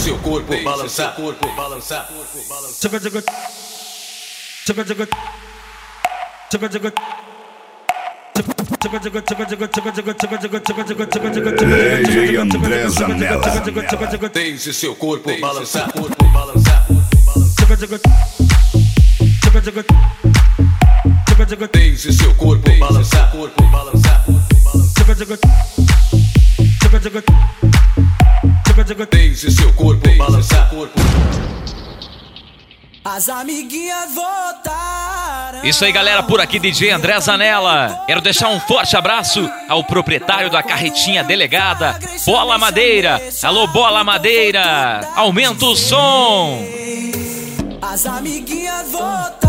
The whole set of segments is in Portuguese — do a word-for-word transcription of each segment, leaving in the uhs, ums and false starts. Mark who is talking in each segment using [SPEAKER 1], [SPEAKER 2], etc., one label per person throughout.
[SPEAKER 1] seu corpo balançar, corpo balançar.
[SPEAKER 2] Tchaca tchaca, tchaca tchaca, tchaca tchaca.
[SPEAKER 3] D J André Zanella.
[SPEAKER 1] Deixe seu corpo balançar, corpo balançar. Deixe seu corpo balançar, corpo balançar. Deixe seu corpo balançar, corpo.
[SPEAKER 4] As amiguinhas voltaram.
[SPEAKER 5] Isso aí, galera, por aqui D J André Zanella. Quero deixar um forte abraço ao proprietário da carretinha delegada, Bola Madeira. Alô, Bola Madeira, aumenta o som.
[SPEAKER 4] As amiguinhas voltaram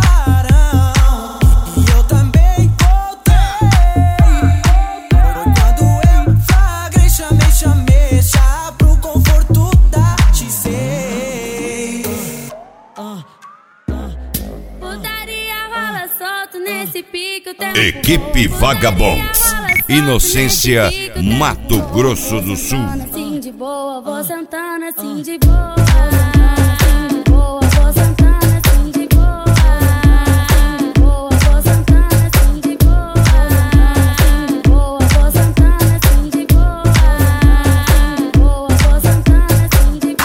[SPEAKER 4] e eu também voltei. Foi quando eu flagrei, chamei, chamei já pro conforto da X C.
[SPEAKER 6] Putaria rola solto nesse pique, o tempo
[SPEAKER 3] Equipe
[SPEAKER 6] voa.
[SPEAKER 3] Vagabonds.
[SPEAKER 6] Putaria rola solto
[SPEAKER 3] Inocência,
[SPEAKER 6] nesse pique, o tempo
[SPEAKER 3] Mato
[SPEAKER 6] voa.
[SPEAKER 3] Grosso do Sul.
[SPEAKER 6] Vou sentando assim de boa, vou sentando assim de boa. Assim de boa, vou sentando assim de boa. Assim de boa, vou sentando assim de boa. Assim de boa, vou sentando assim de boa. Assim de boa, vou sentando assim de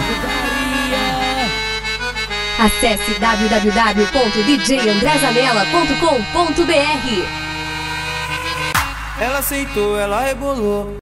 [SPEAKER 6] boa.
[SPEAKER 7] Acesse w w w ponto d j andré zanella ponto com ponto b r.
[SPEAKER 4] Ela aceitou, ela rebolou.